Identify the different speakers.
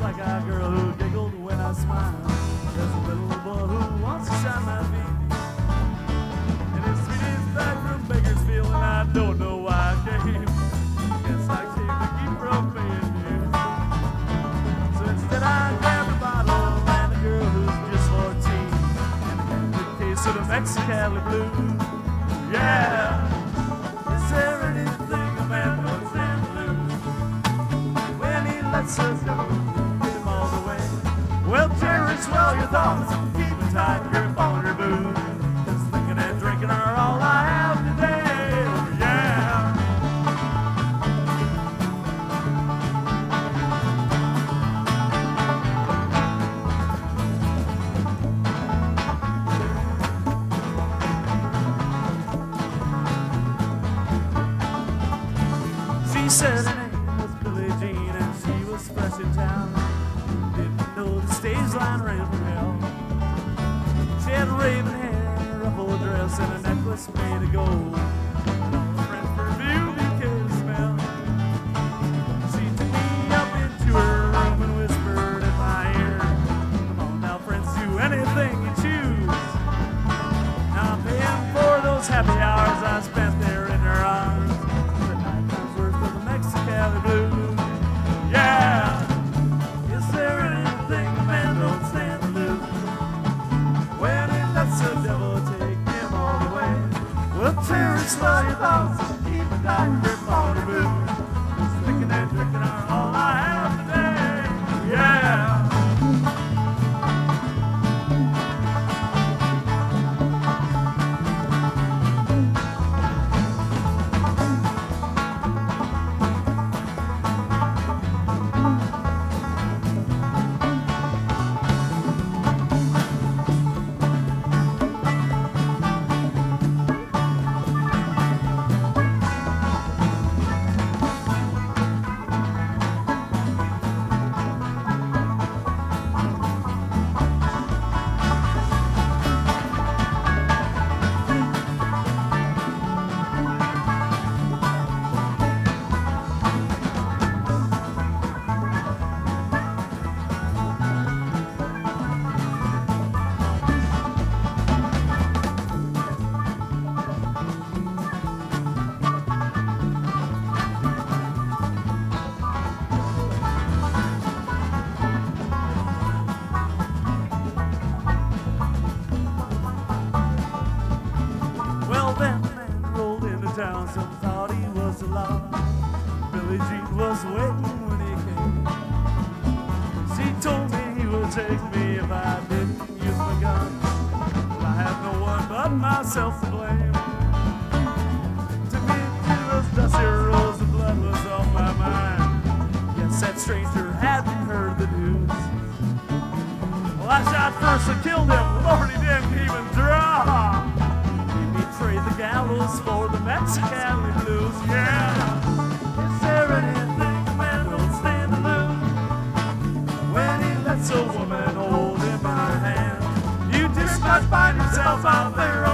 Speaker 1: like a girl who giggled when I smiled. There's a little boy who wants to shine my feet. And his sweetie's back from Bakersfield, and I don't know why I came. Guess I came to keep from paying dues. So instead I grabbed a bottle and a girl who's just 14, and a case of the Mexicali blues. Yeah! Is there anything a man don't stand to lose when he lets us go, get him all the way? Well, Jerry, swell your thoughts, keep a tight grip on your booze, 'cause thinking and drinking are all I have today. Oh, yeah! She said her name was Billie Jean and she was fresh in town. Didn't know the stage line ran from hell. She had raven hair, a full dress, and a necklace made of gold, and all her friends' perfume became the smell. She took me up into her room and whispered in my ear, "Come on now, friends, do anything you choose. Now I'm paying for those happy hours I spent there in her arms. Mexicali blues, yeah. Is there anything a man don't stand to lose when he lets the devil take him all the way? Well, Terry, swell your thoughts, keep a tight grip on your booze, 'cause thinking and drinking are all I have today, yeah. Town, some thought he was alive. Billie Jean was waiting when he came. She told me he would take me if I didn't use my gun. Well, I have no one but myself to blame. To me, she was dusty rose, the blood was off my mind. Yes, that stranger hadn't heard the news. Well, I shot first and killed him. Lord, he didn't even draw. Trade the gallows for the Mexicali blues, yeah. Is there anything a man don't stand to lose when he lets a woman hold him by her hand? You just might find yourself out there